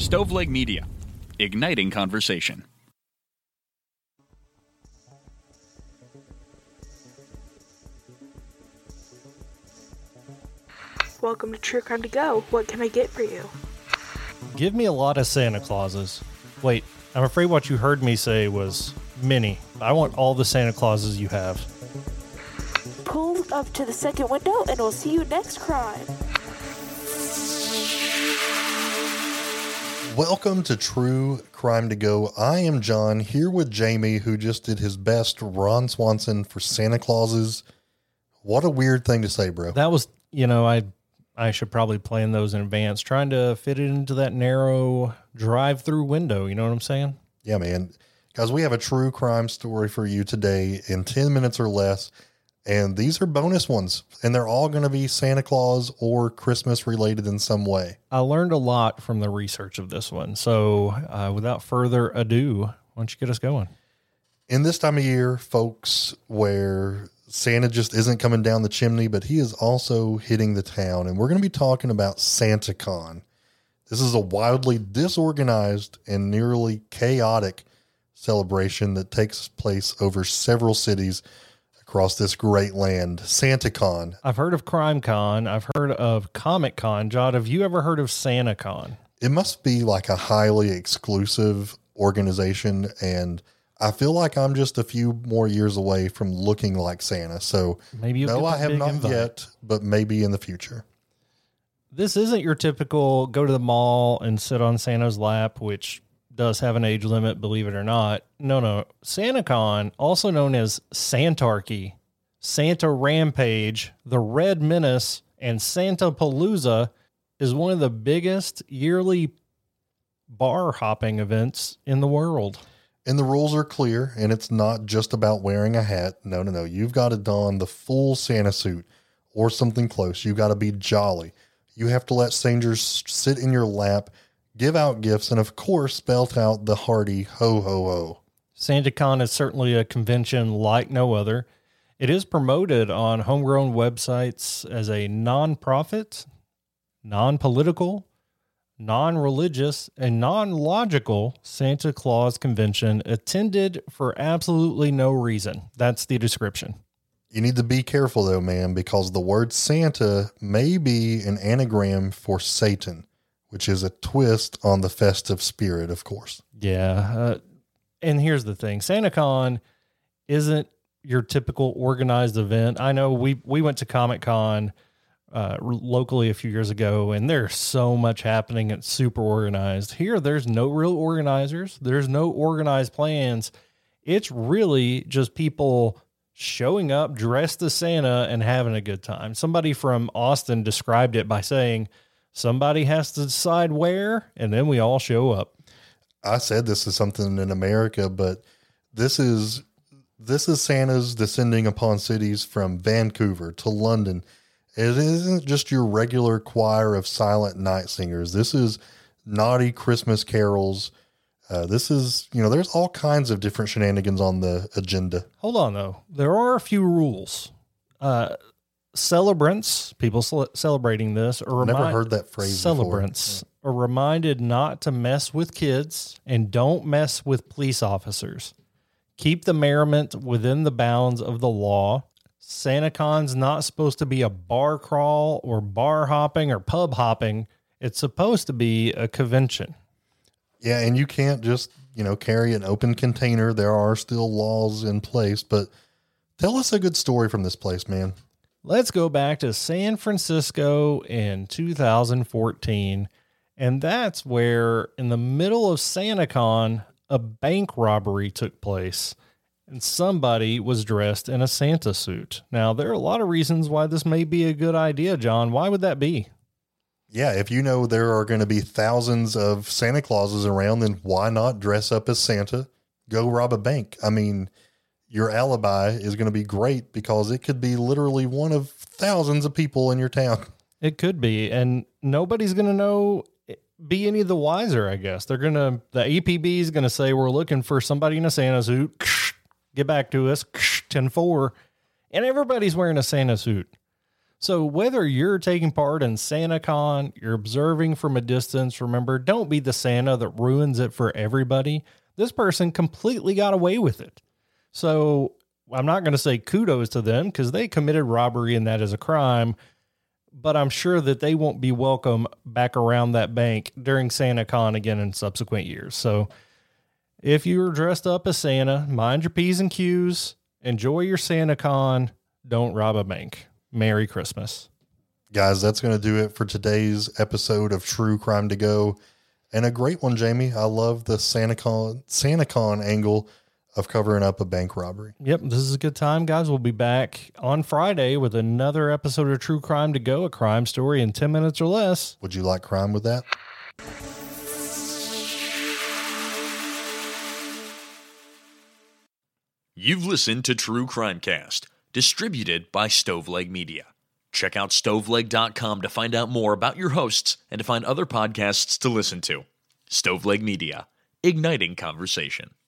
Stoveleg Media, igniting conversation. Welcome to True Crime to Go. What can I get for you? Give me a lot of Santa Clauses. Wait, I'm afraid what you heard me say was many. I want all the Santa Clauses you have. Pull up to the second window and we'll see you next crime. Welcome to True Crime to Go. I am John, here with Jamie, who just did his best Ron Swanson for Santa Clauses. What a weird thing to say, bro. That was, I should probably plan those in advance, trying to fit it into that narrow drive-through window. You know what I'm saying? Yeah, man. Guys, we have a true crime story for you today in 10 minutes or less. And these are bonus ones. And they're all going to be Santa Claus or Christmas related in some way. I learned a lot from the research of this one. So without further ado, why don't you get us going? In this time of year, folks, where Santa just isn't coming down the chimney, but he is also hitting the town. And we're going to be talking about SantaCon. This is a wildly disorganized and nearly chaotic celebration that takes place over several cities across this great land. SantaCon. I've heard of CrimeCon. I've heard of Comic Con. John, have you ever heard of SantaCon? It must be like a highly exclusive organization, and I feel like I'm just a few more years away from looking like Santa. So maybe no, I have not yet, but maybe in the future. This isn't your typical go to the mall and sit on Santa's lap, which does have an age limit, believe it or not. No. SantaCon, also known as Santarchy, Santa Rampage, the Red Menace, and Santa Palooza, is one of the biggest yearly bar hopping events in the world. And the rules are clear, and it's not just about wearing a hat. No. You've got to don the full Santa suit or something close. You've got to be jolly. You have to let strangers sit in your lap, give out gifts, and of course, belt out the hearty ho, ho, ho. SantaCon is certainly a convention like no other. It is promoted on homegrown websites as a non-profit, non-political, non-religious, and non-logical Santa Claus convention attended for absolutely no reason. That's the description. You need to be careful, though, man, because the word Santa may be an anagram for Satan, which is a twist on the festive spirit, of course. Yeah. And here's the thing. SantaCon isn't your typical organized event. I know we went to Comic-Con locally a few years ago, and there's so much happening. It's super organized. Here, there's no real organizers. There's no organized plans. It's really just people showing up dressed as Santa and having a good time. Somebody from Austin described it by saying, somebody has to decide where, and then we all show up. I said this is something in America, but this is Santa's descending upon cities from Vancouver to London. It isn't just your regular choir of silent night singers. This is naughty Christmas carols. This is, there's all kinds of different shenanigans on the agenda. Hold on, though. There are a few rules. Celebrants, people celebrating this, Never heard that phrase celebrants before. Are reminded not to mess with kids and don't mess with police officers. Keep the merriment within the bounds of the law. SantaCon's not supposed to be a bar crawl or bar hopping or pub hopping. It's supposed to be a convention. Yeah, and you can't just, carry an open container. There are still laws in place, but tell us a good story from this place, man. Let's go back to San Francisco in 2014, and that's where, in the middle of SantaCon, a bank robbery took place, and somebody was dressed in a Santa suit. Now, there are a lot of reasons why this may be a good idea, John. Why would that be? Yeah, if you know there are going to be thousands of Santa Clauses around, then why not dress up as Santa? Go rob a bank. I mean, your alibi is going to be great because it could be literally one of thousands of people in your town. It could be, and nobody's going to be any the wiser, I guess. The APB is going to say, we're looking for somebody in a Santa suit. Get back to us, 10-4. And everybody's wearing a Santa suit. So whether you're taking part in SantaCon, you're observing from a distance, remember, don't be the Santa that ruins it for everybody. This person completely got away with it. So I'm not going to say kudos to them because they committed robbery and that is a crime, but I'm sure that they won't be welcome back around that bank during SantaCon again in subsequent years. So if you're dressed up as Santa, mind your P's and Q's, enjoy your SantaCon, don't rob a bank. Merry Christmas. Guys, that's going to do it for today's episode of True Crime to Go. And a great one, Jamie. I love the SantaCon angle of covering up a bank robbery. Yep, this is a good time, guys. We'll be back on Friday with another episode of True Crime to Go, a crime story in 10 minutes or less. Would you like crime with that? You've listened to True Crimecast, distributed by Stoveleg Media. Check out stoveleg.com to find out more about your hosts and to find other podcasts to listen to. Stoveleg Media, igniting conversation.